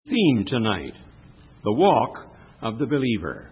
Theme tonight, the walk of the believer.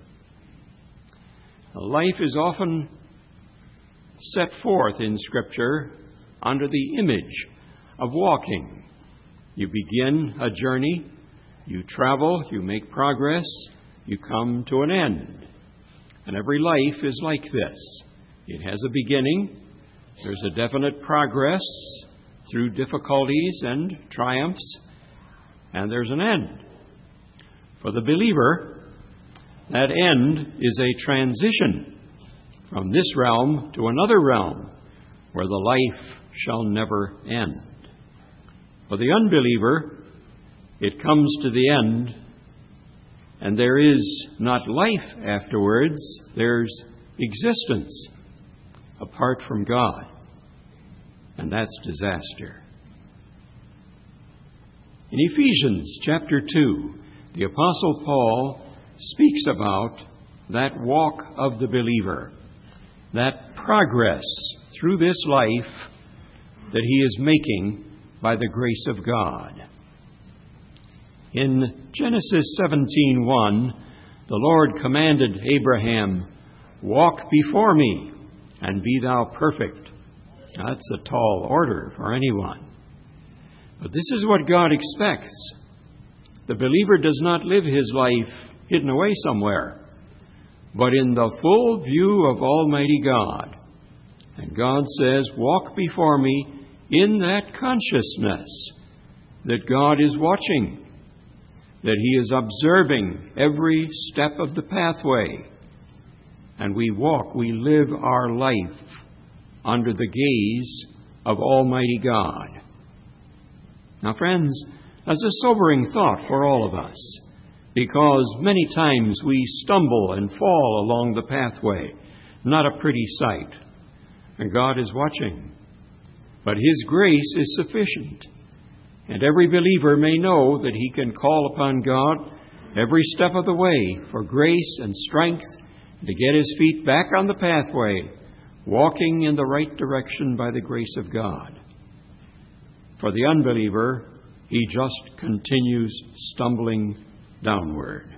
Life is often set forth in Scripture under the image of walking. You begin a journey, you travel, you make progress, you come to an end. And every life is like this. It has a beginning, there's a definite progress through difficulties and triumphs, and there's an end. For the believer, that end is a transition from this realm to another realm where the life shall never end. For the unbeliever, it comes to the end, and there is not life afterwards, there's existence apart from God, and that's disaster. In Ephesians chapter 2, the Apostle Paul speaks about that walk of the believer, that progress through this life that he is making by the grace of God. In Genesis 17:1, the Lord commanded Abraham, "Walk before me, and be thou perfect." That's a tall order for anyone. But this is what God expects. The believer does not live his life hidden away somewhere, but in the full view of Almighty God. And God says, walk before me in that consciousness that God is watching, that He is observing every step of the pathway. And we walk, we live our life under the gaze of Almighty God. Now, friends, that's a sobering thought for all of us, because many times we stumble and fall along the pathway. Not a pretty sight. And God is watching. But His grace is sufficient. And every believer may know that he can call upon God every step of the way for grace and strength to get his feet back on the pathway, walking in the right direction by the grace of God. For the unbeliever, he just continues stumbling downward.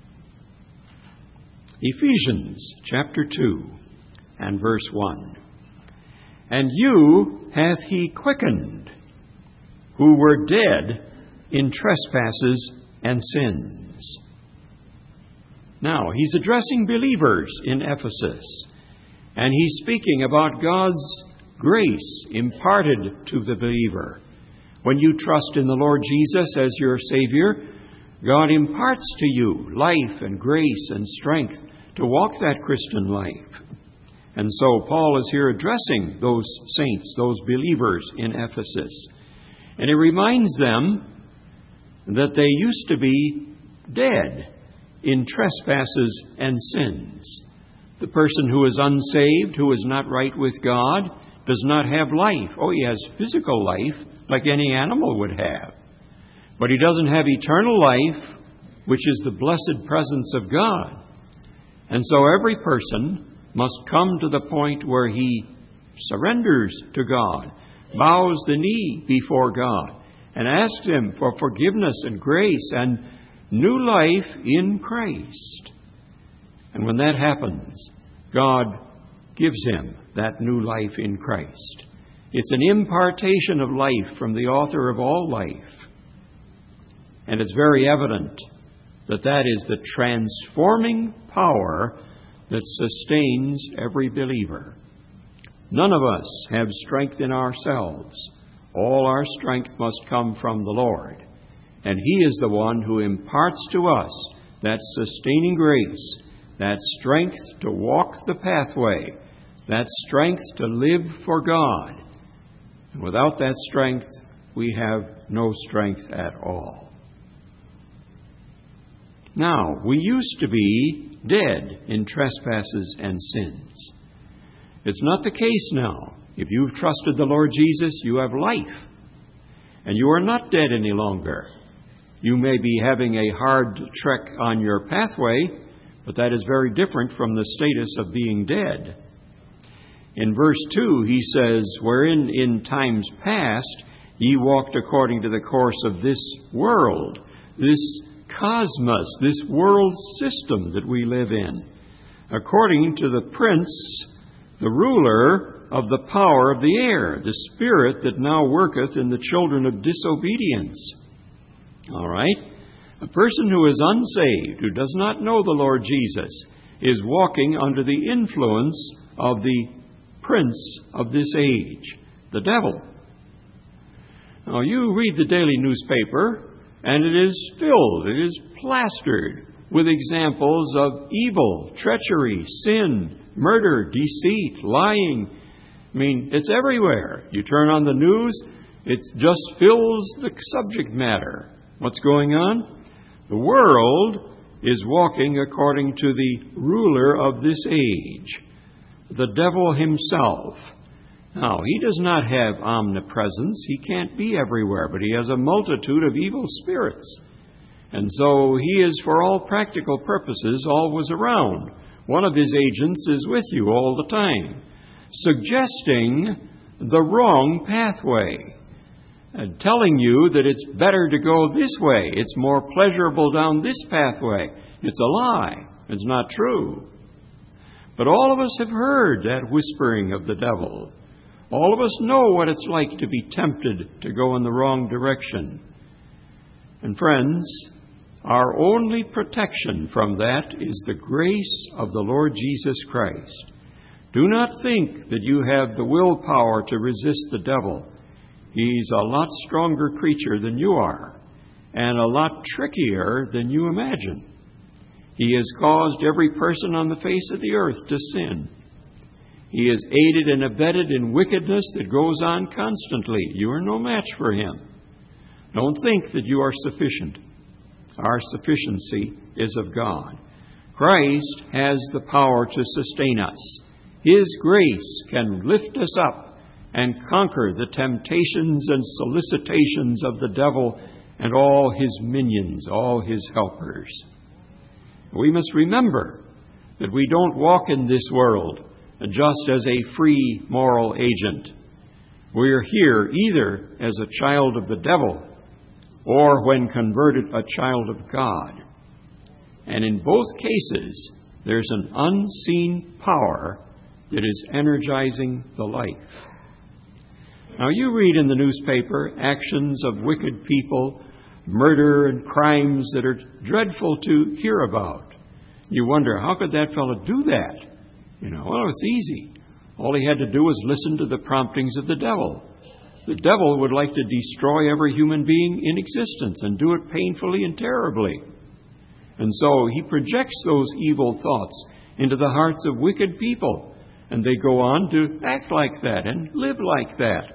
Ephesians chapter 2 and verse 1. And you hath He quickened, who were dead in trespasses and sins. Now, he's addressing believers in Ephesus, and he's speaking about God's grace imparted to the believer. When you trust in the Lord Jesus as your Savior, God imparts to you life and grace and strength to walk that Christian life. And so Paul is here addressing those saints, those believers in Ephesus. And he reminds them that they used to be dead in trespasses and sins. The person who is unsaved, who is not right with God, does not have life. Oh, he has physical life like any animal would have. But he doesn't have eternal life, which is the blessed presence of God. And so every person must come to the point where he surrenders to God, bows the knee before God, and asks Him for forgiveness and grace and new life in Christ. And when that happens, God gives him that new life in Christ. It's an impartation of life from the author of all life. And it's very evident that that is the transforming power that sustains every believer. None of us have strength in ourselves. All our strength must come from the Lord. And He is the one who imparts to us that sustaining grace, that strength to walk the pathway, that strength to live for God. And without that strength, we have no strength at all. Now, we used to be dead in trespasses and sins. It's not the case now. If you've trusted the Lord Jesus, you have life. And you are not dead any longer. You may be having a hard trek on your pathway, but that is very different from the status of being dead. In verse 2, he says, wherein in times past ye walked according to the course of this world, this cosmos, this world system that we live in, according to the prince, the ruler of the power of the air, the spirit that now worketh in the children of disobedience. All right? A person who is unsaved, who does not know the Lord Jesus, is walking under the influence of the prince of this age, the devil. Now, you read the daily newspaper, and it is filled, it is plastered with examples of evil, treachery, sin, murder, deceit, lying. I mean, it's everywhere. You turn on the news, it just fills the subject matter. What's going on? The world is walking according to the ruler of this age, the devil himself. Now, he does not have omnipresence. He can't be everywhere, but he has a multitude of evil spirits. And so he is, for all practical purposes, always around. One of his agents is with you all the time, suggesting the wrong pathway, and telling you that it's better to go this way. It's more pleasurable down this pathway. It's a lie. It's not true. But all of us have heard that whispering of the devil. All of us know what it's like to be tempted to go in the wrong direction. And friends, our only protection from that is the grace of the Lord Jesus Christ. Do not think that you have the willpower to resist the devil. He's a lot stronger creature than you are, and a lot trickier than you imagine. He has caused every person on the face of the earth to sin. He is aided and abetted in wickedness that goes on constantly. You are no match for him. Don't think that you are sufficient. Our sufficiency is of God. Christ has the power to sustain us. His grace can lift us up and conquer the temptations and solicitations of the devil and all his minions, all his helpers. We must remember that we don't walk in this world just as a free moral agent. We are here either as a child of the devil or, when converted, a child of God. And in both cases, there's an unseen power that is energizing the life. Now, you read in the newspaper actions of wicked people, murder and crimes that are dreadful to hear about. You wonder, how could that fellow do that? Well, it's easy. All he had to do was listen to the promptings of the devil. The devil would like to destroy every human being in existence and do it painfully and terribly. And so he projects those evil thoughts into the hearts of wicked people, and they go on to act like that and live like that.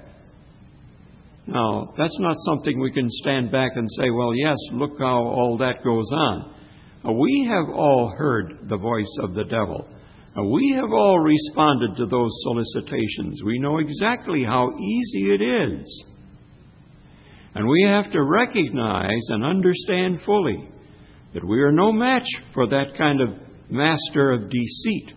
Now, that's not something we can stand back and say, well, yes, look how all that goes on. We have all heard the voice of the devil. We have all responded to those solicitations. We know exactly how easy it is. And we have to recognize and understand fully that we are no match for that kind of master of deceit.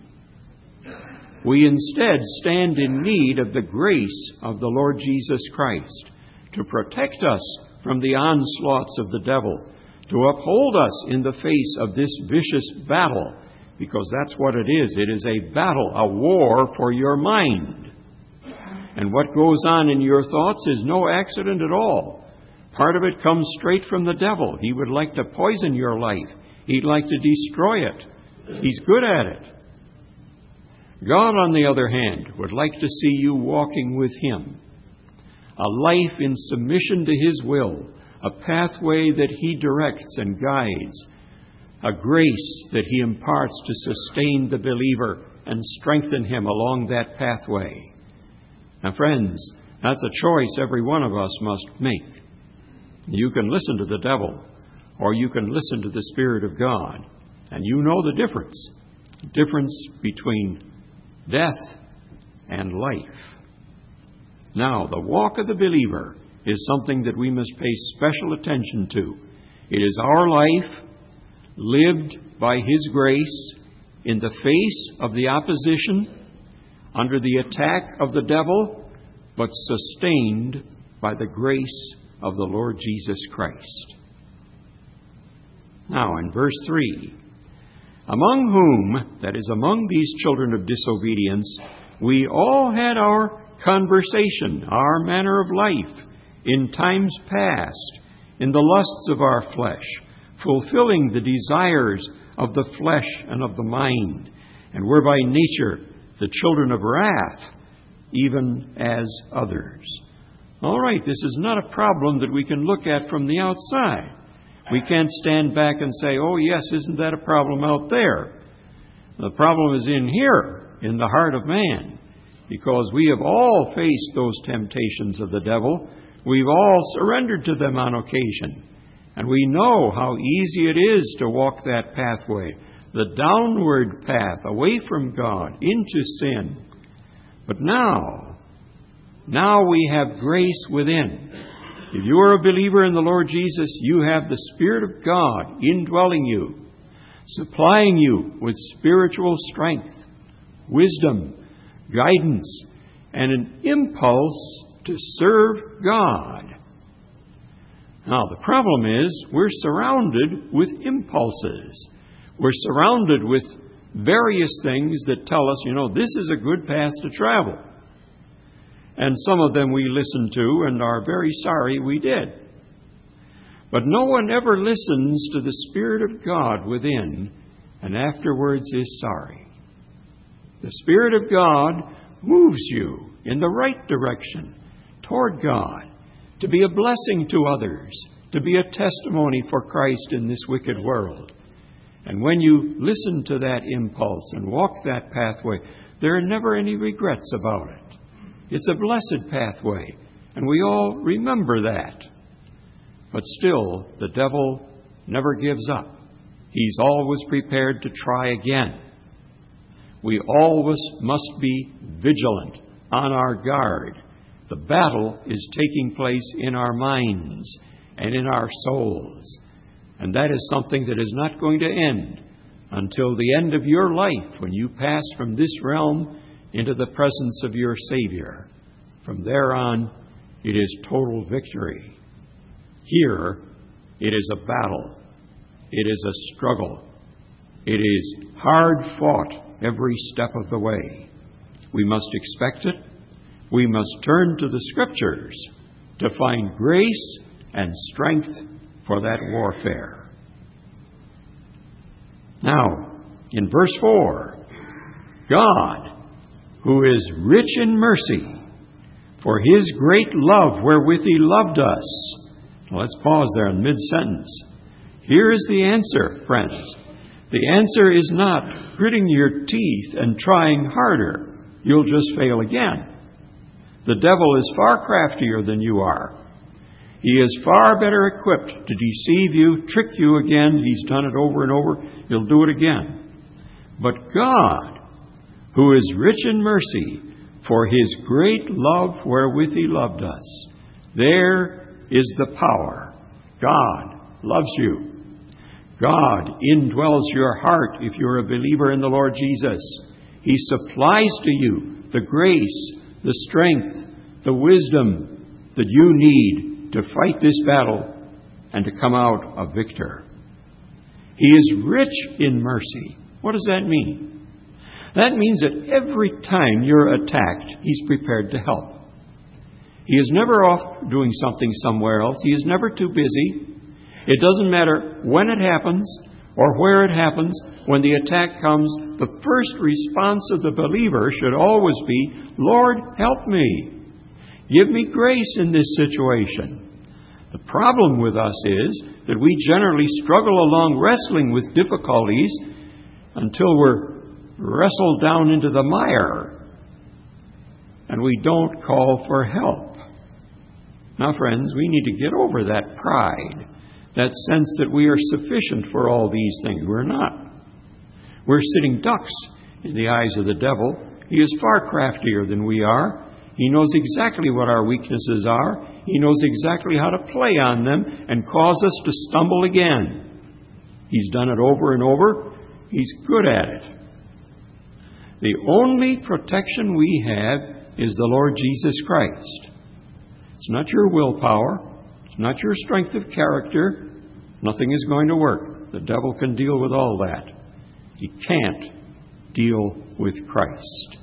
We instead stand in need of the grace of the Lord Jesus Christ to protect us from the onslaughts of the devil, to uphold us in the face of this vicious battle, because that's what it is. It is a battle, a war for your mind. And what goes on in your thoughts is no accident at all. Part of it comes straight from the devil. He would like to poison your life. He'd like to destroy it. He's good at it. God, on the other hand, would like to see you walking with Him. A life in submission to His will, a pathway that He directs and guides, a grace that He imparts to sustain the believer and strengthen him along that pathway. Now, friends, that's a choice every one of us must make. You can listen to the devil, or you can listen to the Spirit of God, and you know the difference between death and life. Now, the walk of the believer is something that we must pay special attention to. It is our life lived by His grace in the face of the opposition, under the attack of the devil, but sustained by the grace of the Lord Jesus Christ. Now, in verse 3, among whom, that is, among these children of disobedience, we all had our conversation, our manner of life, in times past, in the lusts of our flesh, fulfilling the desires of the flesh and of the mind, and were by nature the children of wrath, even as others. All right, this is not a problem that we can look at from the outside. We can't stand back and say, oh yes, isn't that a problem out there? The problem is in here, in the heart of man, because we have all faced those temptations of the devil. We've all surrendered to them on occasion. And we know how easy it is to walk that pathway, the downward path away from God into sin. But now we have grace within. If you are a believer in the Lord Jesus, you have the Spirit of God indwelling you, supplying you with spiritual strength, wisdom, guidance, and an impulse to serve God. Now, the problem is we're surrounded with impulses. We're surrounded with various things that tell us, this is a good path to travel. And some of them we listen to and are very sorry we did. But no one ever listens to the Spirit of God within and afterwards is sorry. The Spirit of God moves you in the right direction toward God, to be a blessing to others, to be a testimony for Christ in this wicked world. And when you listen to that impulse and walk that pathway, there are never any regrets about it. It's a blessed pathway, and we all remember that. But still, the devil never gives up. He's always prepared to try again. We always must be vigilant, on our guard. The battle is taking place in our minds and in our souls. And that is something that is not going to end until the end of your life, when you pass from this realm into the presence of your Savior. From there on, it is total victory. Here, it is a battle. It is a struggle. It is hard fought every step of the way. We must expect it. We must turn to the Scriptures to find grace and strength for that warfare. Now, in verse 4, God, who is rich in mercy, for His great love wherewith He loved us. Now, let's pause there in mid-sentence. Here is the answer, friends. The answer is not gritting your teeth and trying harder. You'll just fail again. The devil is far craftier than you are. He is far better equipped to deceive you, trick you again. He's done it over and over. He'll do it again. But God, who is rich in mercy, for His great love wherewith He loved us. There is the power. God loves you. God indwells your heart if you're a believer in the Lord Jesus. He supplies to you the grace, the strength, the wisdom that you need to fight this battle and to come out a victor. He is rich in mercy. What does that mean? That means that every time you're attacked, He's prepared to help. He is never off doing something somewhere else. He is never too busy. It doesn't matter when it happens or where it happens. When the attack comes, the first response of the believer should always be, Lord, help me. Give me grace in this situation. The problem with us is that we generally struggle along wrestling with difficulties until we're wrestled down into the mire and we don't call for help. Now, friends, we need to get over that pride, that sense that we are sufficient for all these things. We're not. We're sitting ducks in the eyes of the devil. He is far craftier than we are. He knows exactly what our weaknesses are. He knows exactly how to play on them and cause us to stumble again. He's done it over and over. He's good at it. The only protection we have is the Lord Jesus Christ. It's not your willpower. It's not your strength of character. Nothing is going to work. The devil can deal with all that. He can't deal with Christ.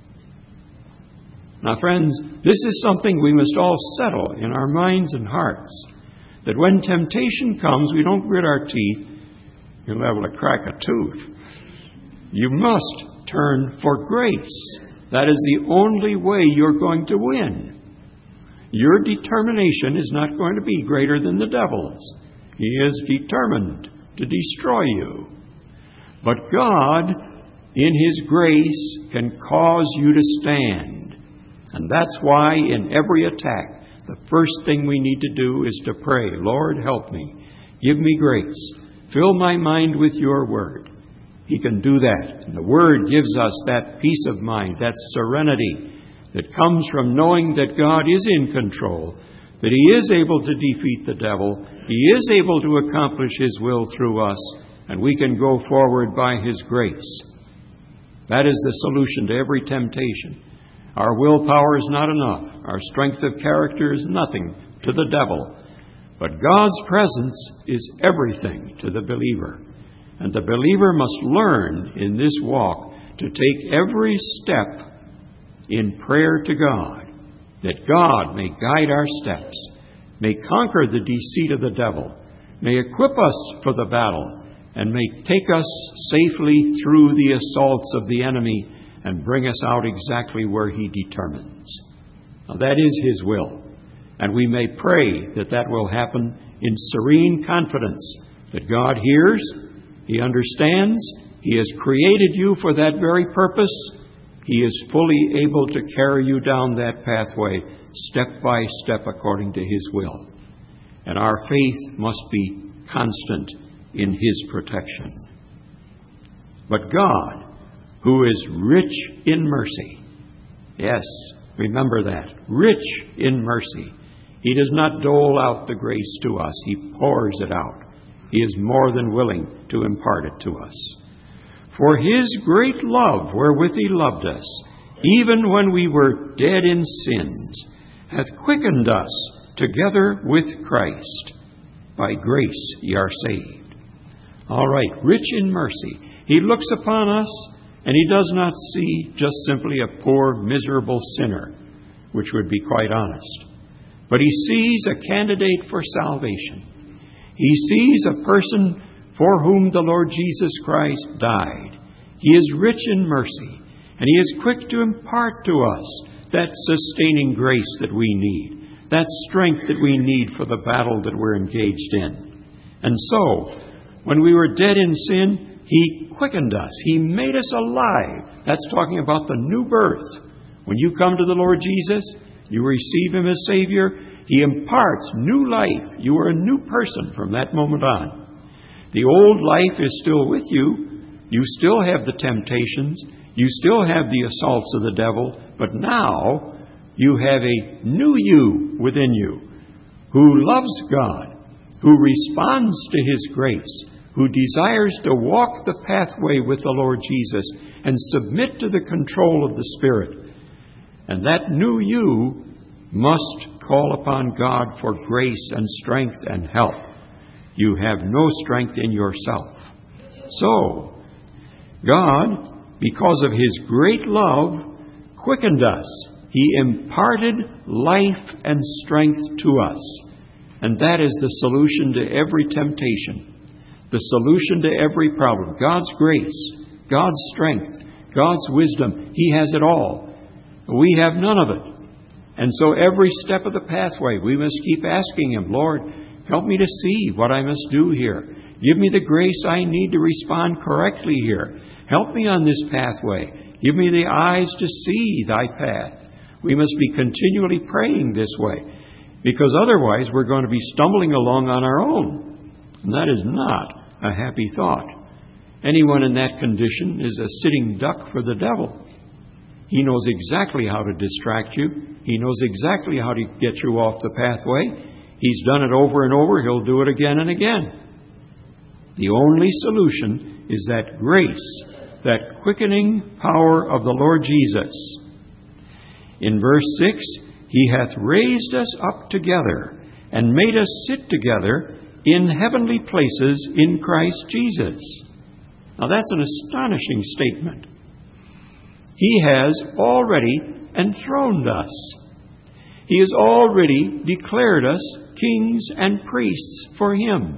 Now, friends, this is something we must all settle in our minds and hearts, that when temptation comes, we don't grit our teeth. You're liable to crack a tooth. You must turn for grace. That is the only way you're going to win. Your determination is not going to be greater than the devil's. He is determined to destroy you. But God, in His grace, can cause you to stand. And that's why in every attack, the first thing we need to do is to pray, Lord, help me. Give me grace. Fill my mind with your word. He can do that. And the word gives us that peace of mind, that serenity that comes from knowing that God is in control, that He is able to defeat the devil, He is able to accomplish His will through us, and we can go forward by His grace. That is the solution to every temptation. Our willpower is not enough. Our strength of character is nothing to the devil. But God's presence is everything to the believer. And the believer must learn in this walk to take every step in prayer to God, that God may guide our steps, may conquer the deceit of the devil, may equip us for the battle, and may take us safely through the assaults of the enemy and bring us out exactly where He determines. Now, that is His will, and we may pray that that will happen in serene confidence, that God hears, He understands, He has created you for that very purpose. He is fully able to carry you down that pathway, step by step, according to His will. And our faith must be constant in His protection. But God, who is rich in mercy, yes, remember that, rich in mercy. He does not dole out the grace to us. He pours it out. He is more than willing to impart it to us. For His great love wherewith He loved us, even when we were dead in sins, hath quickened us together with Christ. By grace ye are saved. All right, rich in mercy. He looks upon us, and He does not see just simply a poor, miserable sinner, which would be quite honest. But He sees a candidate for salvation. He sees a person for whom the Lord Jesus Christ died. He is rich in mercy, and He is quick to impart to us that sustaining grace that we need, that strength that we need for the battle that we're engaged in. And so, when we were dead in sin, He quickened us. He made us alive. That's talking about the new birth. When you come to the Lord Jesus, you receive Him as Savior, He imparts new life. You are a new person from that moment on. The old life is still with you. You still have the temptations. You still have the assaults of the devil. But now you have a new you within you who loves God, who responds to His grace, who desires to walk the pathway with the Lord Jesus and submit to the control of the Spirit. And that new you must call upon God for grace and strength and help. You have no strength in yourself. So, God, because of His great love, quickened us. He imparted life and strength to us. And that is the solution to every temptation, the solution to every problem. God's grace, God's strength, God's wisdom. He has it all. We have none of it. And so every step of the pathway, we must keep asking Him, Lord, help me to see what I must do here. Give me the grace I need to respond correctly here. Help me on this pathway. Give me the eyes to see Thy path. We must be continually praying this way, because otherwise we're going to be stumbling along on our own. And that is not a happy thought. Anyone in that condition is a sitting duck for the devil. He knows exactly how to distract you. He knows exactly how to get you off the pathway. He's done it over and over. He'll do it again and again. The only solution is that grace, that quickening power of the Lord Jesus. In verse 6, He hath raised us up together and made us sit together in heavenly places in Christ Jesus. Now that's an astonishing statement. He has already enthroned us. He has already declared us kings and priests for Him.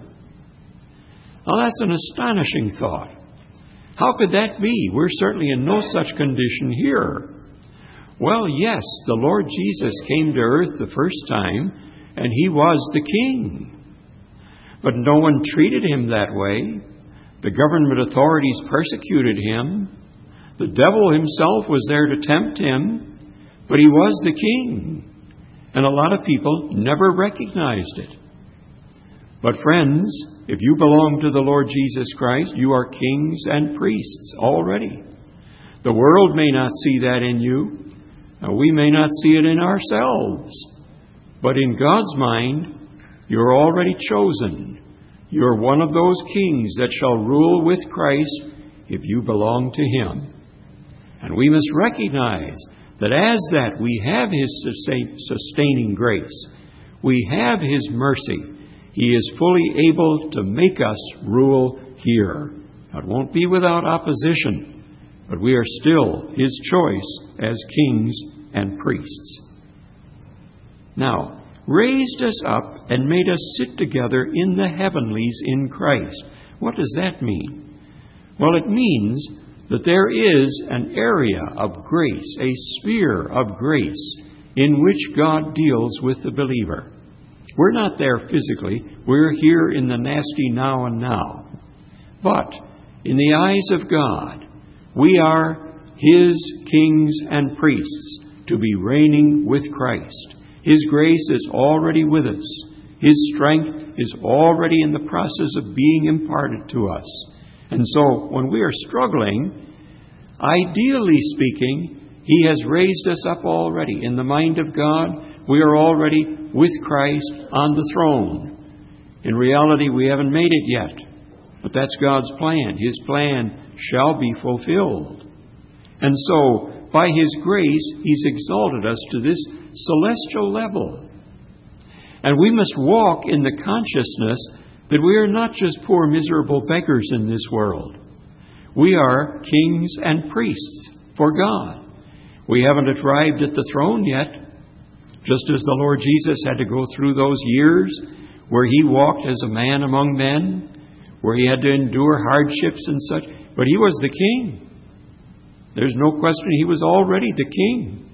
Now that's an astonishing thought. How could that be? We're certainly in no such condition here. Well, yes, the Lord Jesus came to earth the first time, and He was the king. But no one treated Him that way. The government authorities persecuted Him. The devil himself was there to tempt Him, but He was the king. And a lot of people never recognized it. But friends, if you belong to the Lord Jesus Christ, you are kings and priests already. The world may not see that in you. We may not see it in ourselves. But in God's mind, you're already chosen. You're one of those kings that shall rule with Christ if you belong to Him. And we must recognize that as that we have His sustaining grace. We have His mercy. He is fully able to make us rule here. It won't be without opposition, but we are still His choice as kings and priests. Now, raised us up and made us sit together in the heavenlies in Christ. What does that mean? Well, it means that there is an area of grace, a sphere of grace, in which God deals with the believer. We're not there physically. We're here in the nasty now and now. But in the eyes of God, we are His kings and priests to be reigning with Christ. His grace is already with us. His strength is already in the process of being imparted to us. And so when we are struggling, ideally speaking, He has raised us up already. In the mind of God, we are already with Christ on the throne. In reality, we haven't made it yet. But that's God's plan. His plan shall be fulfilled. And so, by His grace, He's exalted us to this celestial level. And we must walk in the consciousness that we are not just poor, miserable beggars in this world. We are kings and priests for God. We haven't arrived at the throne yet, just as the Lord Jesus had to go through those years where He walked as a man among men, where He had to endure hardships and such. But He was the king. There's no question He was already the king.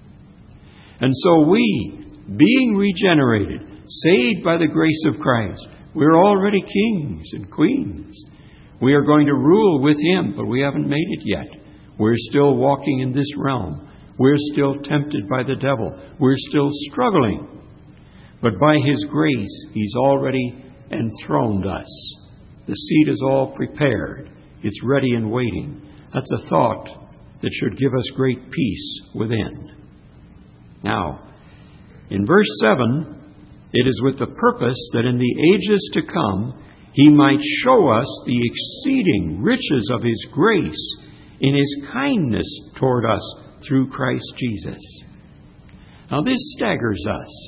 And so we, being regenerated, saved by the grace of Christ, we're already kings and queens. We are going to rule with Him, but we haven't made it yet. We're still walking in this realm. We're still tempted by the devil. We're still struggling. But by His grace, He's already enthroned us. The seat is all prepared. It's ready and waiting. That's a thought that should give us great peace within. Now, in verse 7, it is with the purpose that in the ages to come, He might show us the exceeding riches of His grace in His kindness toward us through Christ Jesus. Now this staggers us.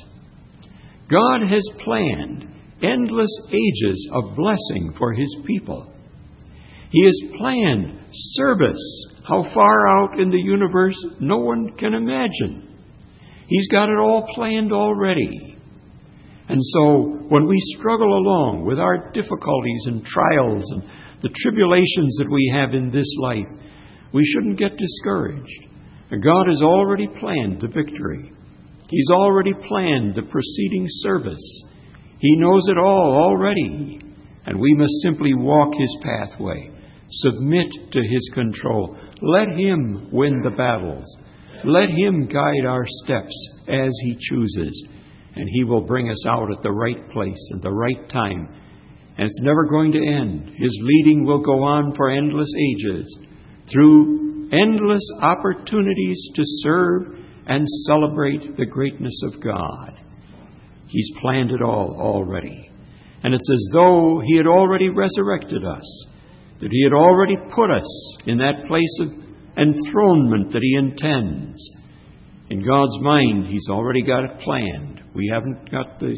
God has planned endless ages of blessing for His people. He has planned service, how far out in the universe no one can imagine. He's got it all planned already. And so when we struggle along with our difficulties and trials and the tribulations that we have in this life, we shouldn't get discouraged. God has already planned the victory. He's already planned the preceding service. He knows it all already. And we must simply walk His pathway, submit to His control. Let Him win the battles. Let Him guide our steps as He chooses. And He will bring us out at the right place at the right time. And it's never going to end. His leading will go on for endless ages, through endless opportunities to serve and celebrate the greatness of God. He's planned it all already. And it's as though He had already resurrected us, that He had already put us in that place of enthronement that He intends. In God's mind, He's already got it planned. We haven't got the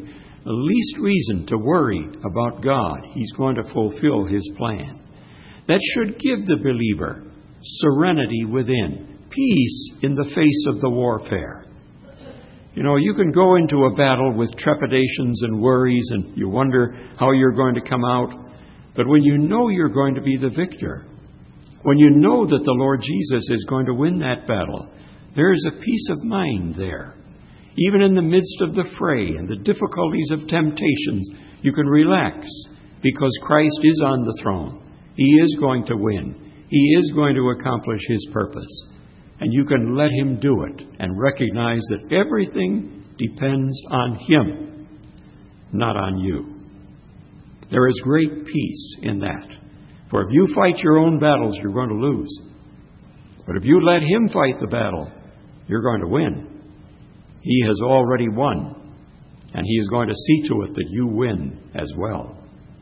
the least reason to worry about God. He's going to fulfill His plan. That should give the believer serenity within, peace in the face of the warfare. You know, you can go into a battle with trepidations and worries, and you wonder how you're going to come out. But when you know you're going to be the victor, when you know that the Lord Jesus is going to win that battle, there is a peace of mind there. Even in the midst of the fray and the difficulties of temptations, you can relax because Christ is on the throne. He is going to win. He is going to accomplish His purpose. And you can let Him do it and recognize that everything depends on Him, not on you. There is great peace in that. For if you fight your own battles, you're going to lose. But if you let Him fight the battle, you're going to win. He has already won, and He is going to see to it that you win as well.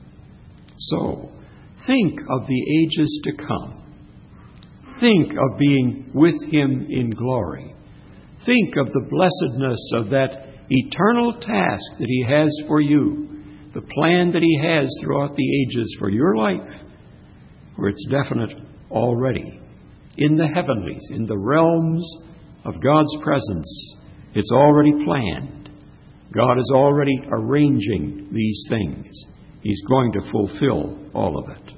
So, think of the ages to come. Think of being with Him in glory. Think of the blessedness of that eternal task that He has for you, the plan that He has throughout the ages for your life, where it's definite already. In the heavenlies, in the realms of God's presence, it's already planned. God is already arranging these things. He's going to fulfill all of it.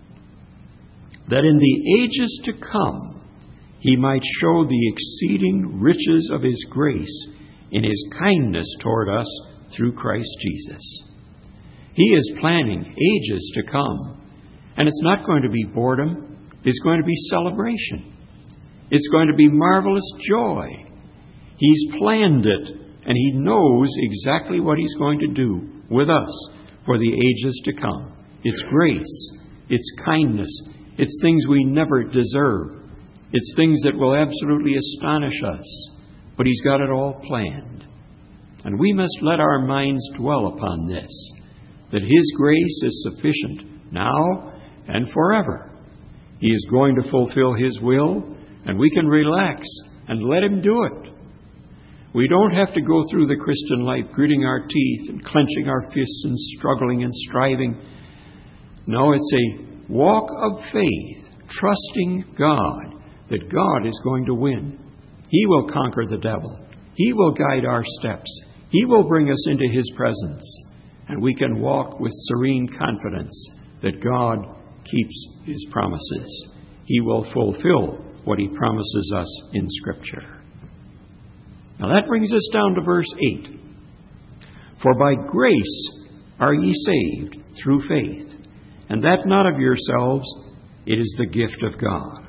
That in the ages to come, He might show the exceeding riches of His grace in His kindness toward us through Christ Jesus. He is planning ages to come. And it's not going to be boredom. It's going to be celebration. It's going to be marvelous joy. He's planned it, and He knows exactly what He's going to do with us for the ages to come. It's grace. It's kindness. It's things we never deserve. It's things that will absolutely astonish us. But He's got it all planned. And we must let our minds dwell upon this, that His grace is sufficient now and forever. He is going to fulfill His will, and we can relax and let Him do it. We don't have to go through the Christian life gritting our teeth and clenching our fists and struggling and striving. No, it's a walk of faith, trusting God, that God is going to win. He will conquer the devil. He will guide our steps. He will bring us into His presence. And we can walk with serene confidence that God keeps His promises. He will fulfill what He promises us in Scripture. Now that brings us down to verse 8. For by grace are ye saved through faith, and that not of yourselves, it is the gift of God.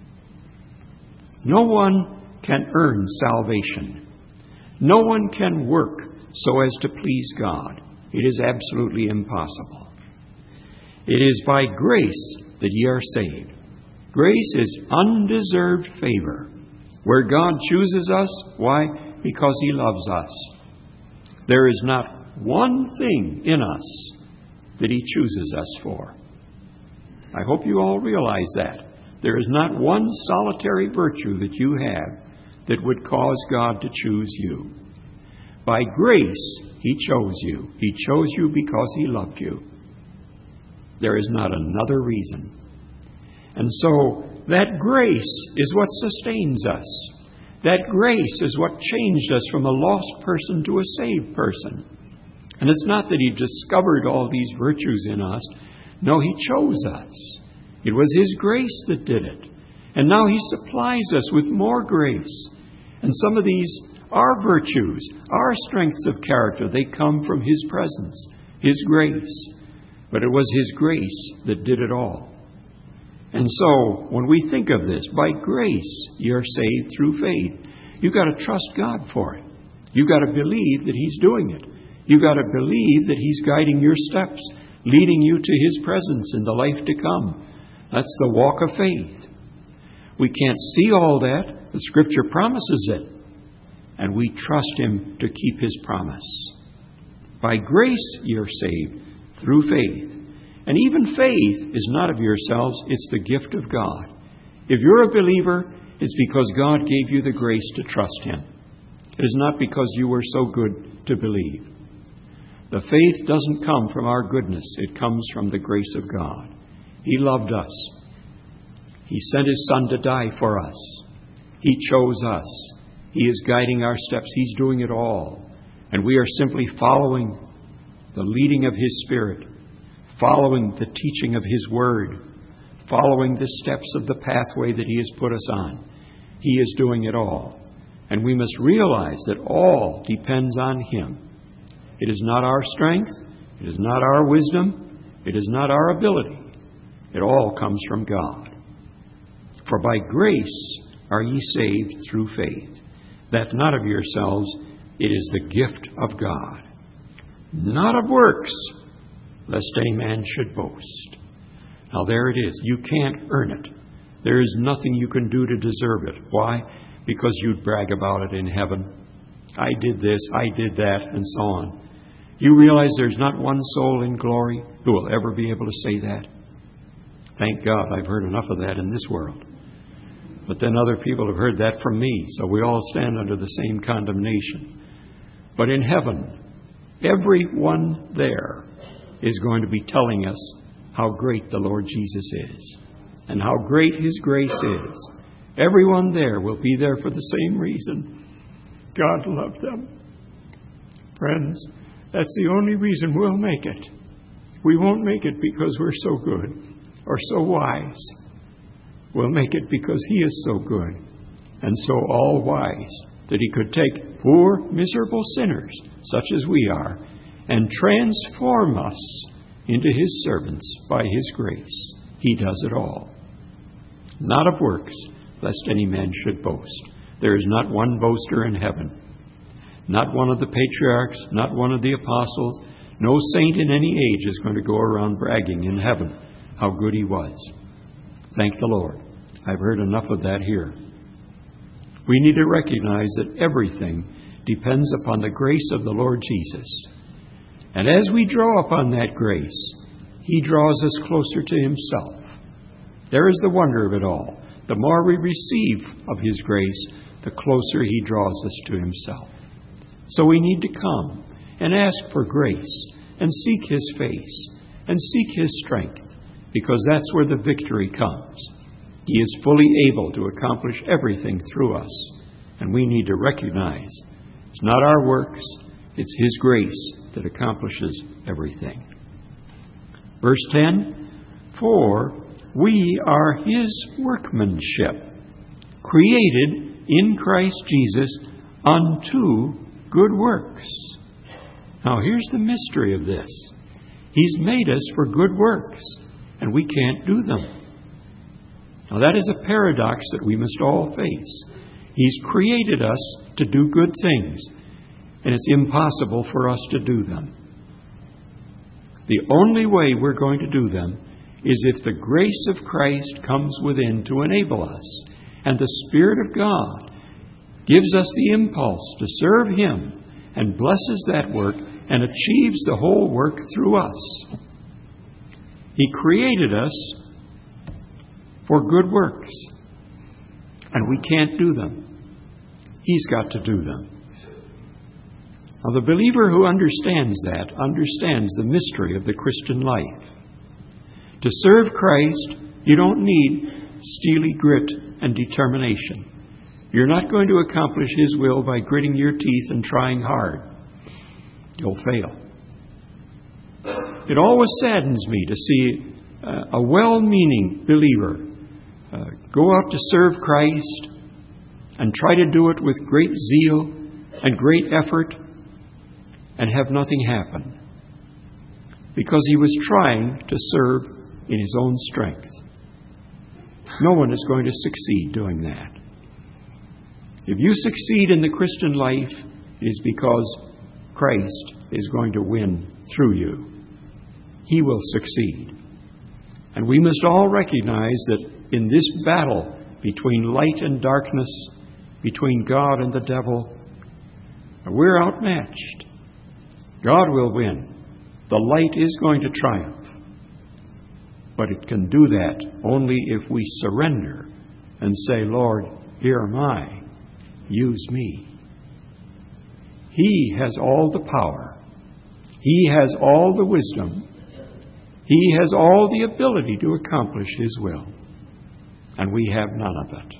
No one can earn salvation. No one can work so as to please God. It is absolutely impossible. It is by grace that ye are saved. Grace is undeserved favor. Where God chooses us, why? Because He loves us. There is not one thing in us that He chooses us for. I hope you all realize that. There is not one solitary virtue that you have that would cause God to choose you. By grace, He chose you. He chose you because He loved you. There is not another reason. And so, that grace is what sustains us. That grace is what changed us from a lost person to a saved person. And it's not that He discovered all these virtues in us. No, He chose us. It was His grace that did it. And now He supplies us with more grace. And some of these are virtues, are strengths of character. They come from His presence, His grace. But it was His grace that did it all. And so, when we think of this, by grace you're saved through faith. You've got to trust God for it. You've got to believe that He's doing it. You've got to believe that He's guiding your steps, leading you to His presence in the life to come. That's the walk of faith. We can't see all that. The Scripture promises it. And we trust Him to keep His promise. By grace you're saved through faith. And even faith is not of yourselves, it's the gift of God. If you're a believer, it's because God gave you the grace to trust Him. It is not because you were so good to believe. The faith doesn't come from our goodness. It comes from the grace of God. He loved us. He sent His Son to die for us. He chose us. He is guiding our steps. He's doing it all. And we are simply following the leading of His Spirit, following the teaching of His Word, following the steps of the pathway that He has put us on. He is doing it all. And we must realize that all depends on Him. It is not our strength. It is not our wisdom. It is not our ability. It all comes from God. For by grace are ye saved through faith, that not of yourselves, it is the gift of God, not of works, lest any man should boast. Now there it is. You can't earn it. There is nothing you can do to deserve it. Why? Because you'd brag about it in heaven. I did this, I did that, and so on. You realize there's not one soul in glory who will ever be able to say that? Thank God I've heard enough of that in this world. But then other people have heard that from me, so we all stand under the same condemnation. But in heaven, everyone there is going to be telling us how great the Lord Jesus is and how great His grace is. Everyone there will be there for the same reason. God loved them. Friends, that's the only reason we'll make it. We won't make it because we're so good or so wise. We'll make it because He is so good and so all-wise that He could take poor, miserable sinners, such as we are, and transform us into His servants by His grace. He does it all. Not of works, lest any man should boast. There is not one boaster in heaven. Not one of the patriarchs, not one of the apostles. No saint in any age is going to go around bragging in heaven how good he was. Thank the Lord. I've heard enough of that here. We need to recognize that everything depends upon the grace of the Lord Jesus. And as we draw upon that grace, He draws us closer to Himself. There is the wonder of it all. The more we receive of His grace, the closer He draws us to Himself. So we need to come and ask for grace and seek His face and seek His strength, because that's where the victory comes. He is fully able to accomplish everything through us, and we need to recognize it's not our works, it's His grace that accomplishes everything. Verse 10, for we are His workmanship, created in Christ Jesus unto good works. Now here's the mystery of this. He's made us for good works, and we can't do them. Now that is a paradox that we must all face. He's created us to do good things, and it's impossible for us to do them. The only way we're going to do them is if the grace of Christ comes within to enable us, and the Spirit of God gives us the impulse to serve Him and blesses that work and achieves the whole work through us. He created us for good works, and we can't do them. He's got to do them. Now, the believer who understands that understands the mystery of the Christian life. To serve Christ, you don't need steely grit and determination. You're not going to accomplish His will by gritting your teeth and trying hard. You'll fail. It always saddens me to see a well-meaning believer go out to serve Christ and try to do it with great zeal and great effort and have nothing happen, because he was trying to serve in his own strength. No one is going to succeed doing that. If you succeed in the Christian life, it is because Christ is going to win through you. He will succeed. And we must all recognize that in this battle between light and darkness, between God and the devil, we're outmatched. God will win. The light is going to triumph. But it can do that only if we surrender and say, Lord, here am I. Use me. He has all the power. He has all the wisdom. He has all the ability to accomplish His will. And we have none of it.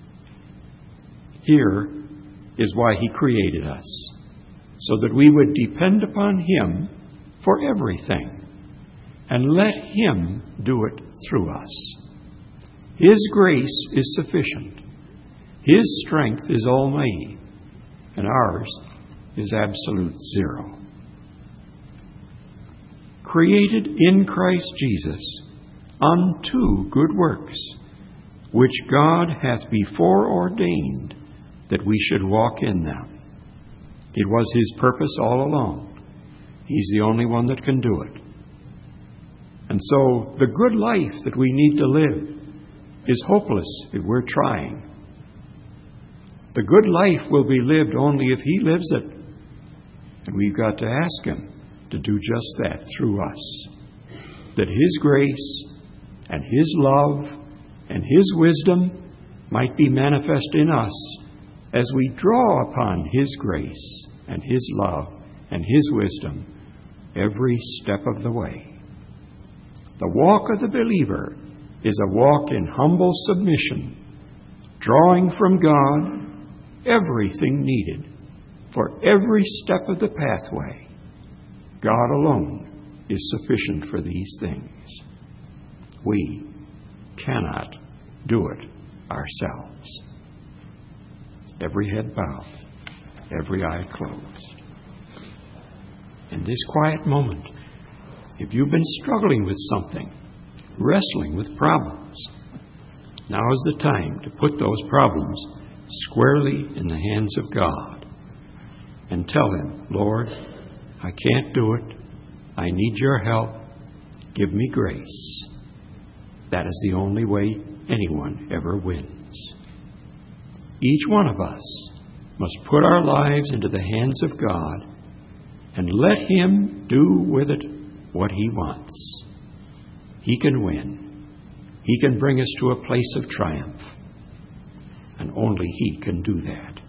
Here is why He created us, so that we would depend upon Him for everything and let Him do it through us. His grace is sufficient. His strength is almighty, and ours is absolute zero. Created in Christ Jesus unto good works, which God hath before ordained that we should walk in them. It was His purpose all along. He's the only one that can do it. And so the good life that we need to live is hopeless if we're trying. The good life will be lived only if He lives it. And we've got to ask Him to do just that through us. That His grace and His love and His wisdom might be manifest in us as we draw upon His grace and His love and His wisdom every step of the way. The walk of the believer is a walk in humble submission, drawing from God everything needed for every step of the pathway. God alone is sufficient for these things. We cannot do it ourselves. Every head bowed, every eye closed. In this quiet moment, if you've been struggling with something, wrestling with problems, now is the time to put those problems squarely in the hands of God and tell Him, Lord, I can't do it. I need your help. Give me grace. That is the only way anyone ever wins. Each one of us must put our lives into the hands of God and let Him do with it what He wants. He can win. He can bring us to a place of triumph. And only He can do that.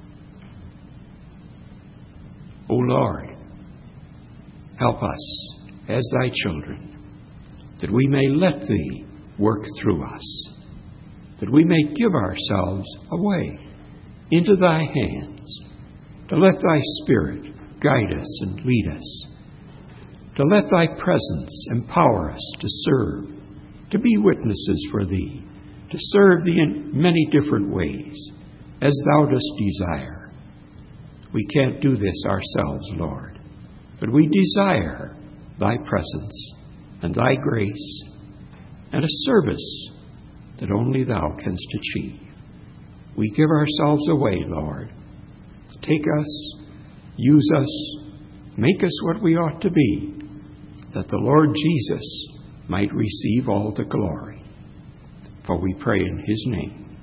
O Lord, help us as Thy children, that we may let Thee work through us, that we may give ourselves away into Thy hands, to let Thy Spirit guide us and lead us, to let Thy presence empower us to serve, to be witnesses for Thee, to serve Thee in many different ways, as Thou dost desire. We can't do this ourselves, Lord, but we desire Thy presence and Thy grace and a service that only Thou canst achieve. We give ourselves away, Lord. Take us, use us, make us what we ought to be, that the Lord Jesus might receive all the glory. For we pray in His name.